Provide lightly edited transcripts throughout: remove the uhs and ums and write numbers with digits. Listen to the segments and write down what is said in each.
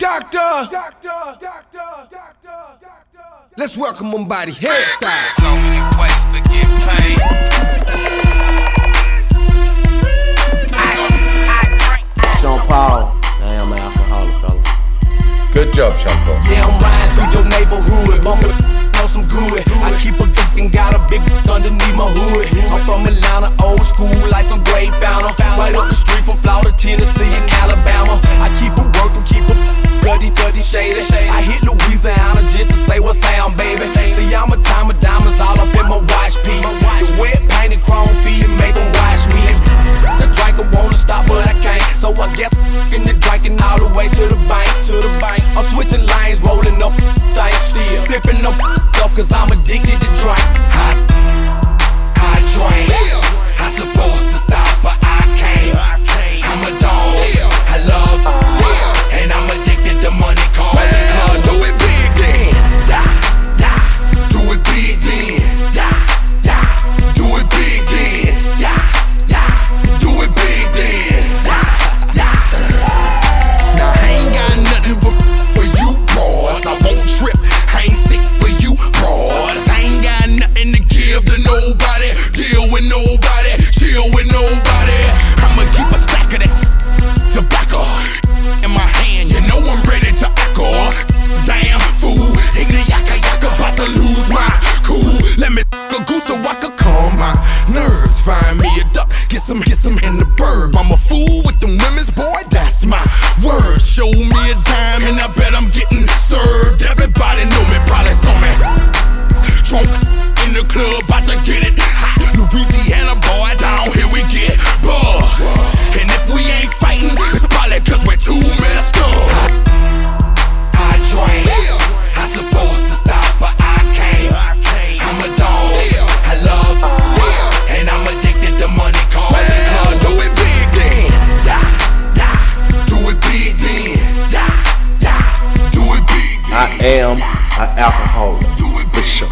Doctor. Let's welcome Mumbai hairstyle. So many ways to get paid. Sean Paul, I am an alcoholic, fella. Good job, Sean Paul. Yeah, I'm riding through your neighborhood, bumping on some good. I keep a and got a big underneath my hood. I'm from Atlanta, old school, like some great founder. Right up the street from Florida, Tennessee, and Alabama. I keep it working, keep it bloody shady. I hit Louisiana just to say what's sound, baby. See, I'm a time of diamonds all up in my watch piece. The wet painted chrome feet and make them watch me. The drinker wanna stop, but I can't. So I guess in the drinking all the way to the bank. I'm switching lanes, rolling up things still. Sipping up stuff cause I'm addicted to drink. I drink. I supposed to stop, but I can't. I'm a dog. I love. And I'm addicted to money, cars and cars. Do it big then. Do it big then. Do it big then. Do it big then. Now I ain't got nothing but for you, boys. I won't trip. I ain't sick for you, boys. I ain't got nothing to give to nobody. Deal with nobody. Chill with nobody. I'ma keep a stack of that tobacco in my hand. You know I'm ready to echo. Damn fool, in the yaka about to lose my cool. Let me a goose so I could calm my nerves. Find me a duck, get some in the burb. I'm a fool with them women's, boy, that's my word. Show me a dime and I bet I'm getting served. Everybody know me, probably saw me drunk in the club, about to get it hot. Louisiana boy, down here we get buh. And if we ain't fighting, it's probably cause we're too messed up. I drink, I supposed to stop, but I can't. I'm a dog, I love, and I'm addicted to money, cars and cars. Do it big then, do it big then, do it big then. I am an alcoholic, for sure.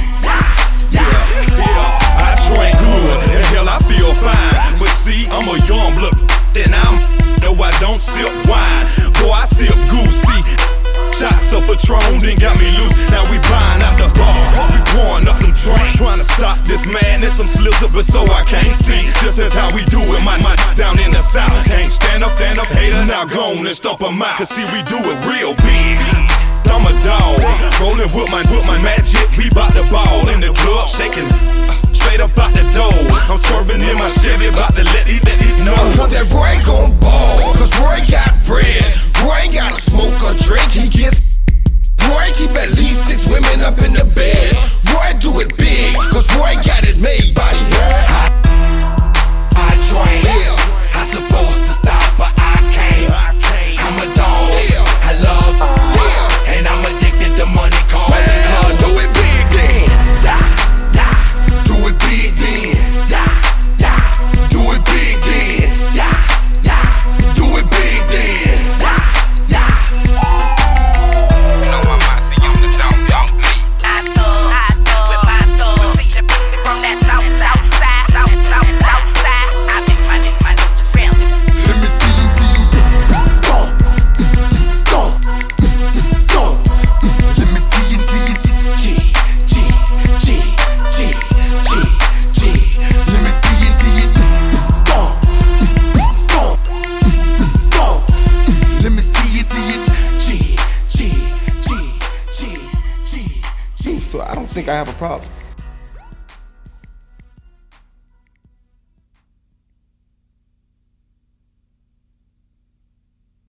I drink good, and hell I feel fine. But see, I'm a young blood, and no, I don't sip wine. Boy, I sip goosey. Shots of Patron, then got me loose. Now we buying out the bar, we pouring up them drinks. Trying to stop this madness, some slips of it so I can't see. This is how we do it, my down in the south. Can't stand up, hater, now go on and stomp 'em out. Cause see, we do it real big. I'm a dog, rolling with my magic. We bout the ball in the club, shaking straight up out the door. I'm swerving in my Chevy, about to let these know that Roy gon' ball, cause Roy got bread. Roy ain't gotta smoke or drink, he gets. Roy keep at least 6 women up in the bed. Roy do it big, cause Roy got it made, buddy. I drink, I supposed to stop, but I can't. I'm a dog, I love, and I'm addicted to money, cars and cars. Do it big then, do it big then, do it big then, do it big then. You know I'm out, see on the don't leave. I thug with my thug. See the pussy from that south side. I miss my friend. Let me see you stomp. Let me see you G. Let me see you stomp. Let me see you G. So I don't think I have a problem.